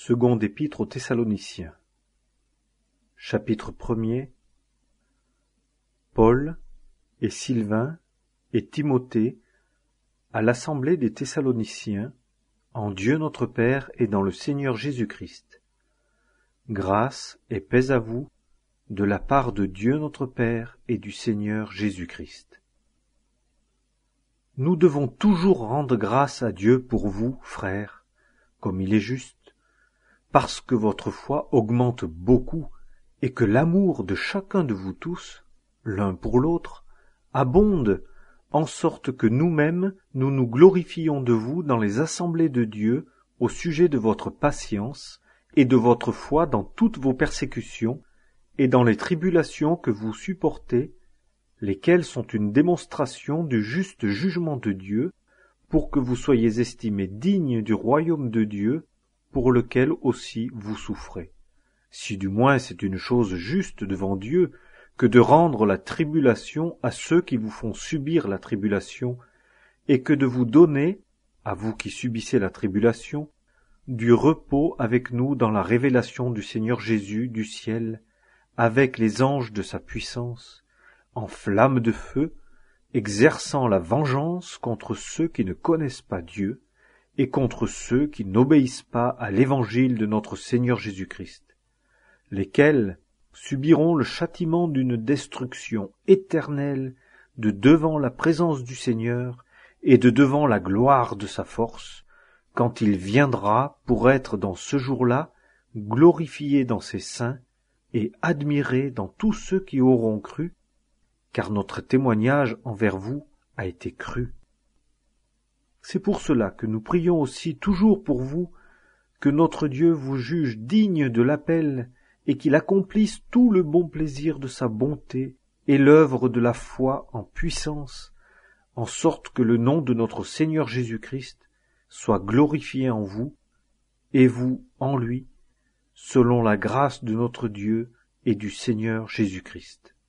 Seconde épître aux Thessaloniciens. Chapitre 1er. Paul et Sylvain et Timothée à l'assemblée des Thessaloniciens, en Dieu notre Père et dans le Seigneur Jésus-Christ. Grâce et paix à vous, de la part de Dieu notre Père et du Seigneur Jésus-Christ. Nous devons toujours rendre grâce à Dieu pour vous, frères, comme il est juste, parce que votre foi augmente beaucoup et que l'amour de chacun de vous tous, l'un pour l'autre, abonde, en sorte que nous-mêmes nous nous glorifions de vous dans les assemblées de Dieu au sujet de votre patience et de votre foi dans toutes vos persécutions et dans les tribulations que vous supportez, lesquelles sont une démonstration du juste jugement de Dieu, pour que vous soyez estimés dignes du royaume de Dieu, pour lequel aussi vous souffrez. Si du moins c'est une chose juste devant Dieu que de rendre la tribulation à ceux qui vous font subir la tribulation, et que de vous donner, à vous qui subissez la tribulation, du repos avec nous dans la révélation du Seigneur Jésus du ciel, avec les anges de sa puissance, en flamme de feu, exerçant la vengeance contre ceux qui ne connaissent pas Dieu, et contre ceux qui n'obéissent pas à l'évangile de notre Seigneur Jésus-Christ, lesquels subiront le châtiment d'une destruction éternelle de devant la présence du Seigneur et de devant la gloire de sa force, quand il viendra pour être dans ce jour-là glorifié dans ses saints et admiré dans tous ceux qui auront cru, car notre témoignage envers vous a été cru. C'est pour cela que nous prions aussi toujours pour vous, que notre Dieu vous juge digne de l'appel et qu'il accomplisse tout le bon plaisir de sa bonté et l'œuvre de la foi en puissance, en sorte que le nom de notre Seigneur Jésus-Christ soit glorifié en vous, et vous en lui, selon la grâce de notre Dieu et du Seigneur Jésus-Christ.